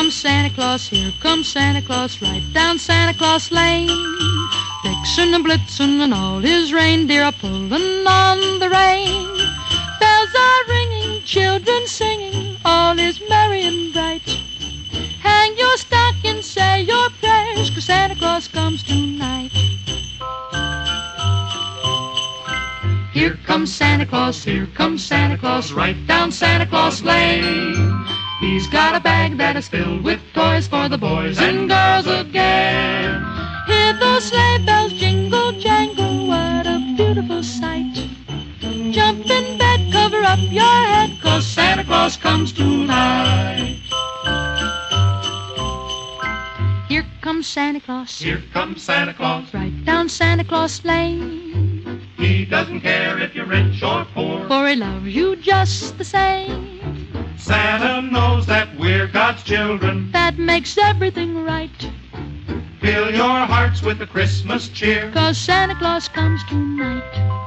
comes Santa Claus, here comes Santa Claus, right down Santa Claus Lane. Vixen and Blitzen and all his reindeer are pulling on the rein. Bells are ringing, children singing, all is merry and bright. Hang your stocking, say your prayers, 'cause Santa Claus comes tonight. Here comes Santa Claus, here comes Santa Claus, right down Santa Claus Lane. He's got a bag that is filled with toys for the boys and girls again. Hear those sleigh bells jingle, jangle, what a beautiful sight. Jump in bed, cover up your head, 'cause Santa Claus comes tonight. Here comes Santa Claus, Here comes Santa Claus. right down Santa Claus Lane. He doesn't care if you're rich or poor, For he loves you just the same. Santa knows that we're God's children. That makes everything right, Fill your hearts with the Christmas cheer. 'cause Santa Claus comes tonight.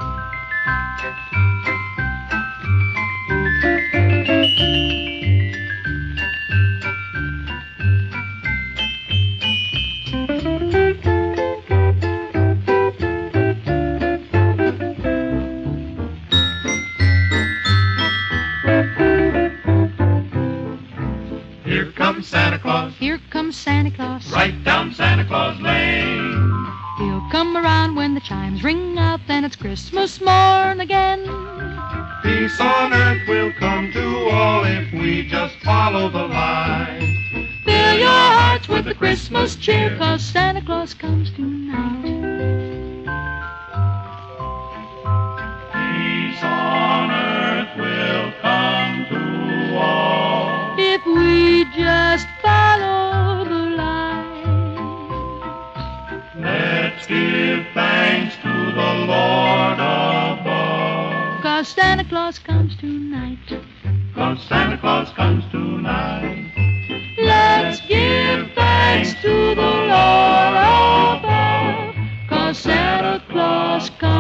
Here comes Santa Claus, Here comes Santa Claus, right down Santa Claus Lane. he'll come around when the chimes ring out, then it's Christmas morn again. Peace on earth will come to all if we just follow the line. Fill your hearts with the Christmas cheer, 'cause Santa Claus comes tonight. Peace on earth will come to all. If we just follow the line. Let's give thanks to the Lord above. 'Cause Santa Claus comes tonight. 'Cause Santa Claus comes tonight. Let's give thanks to the Lord above, 'cause Santa Claus comes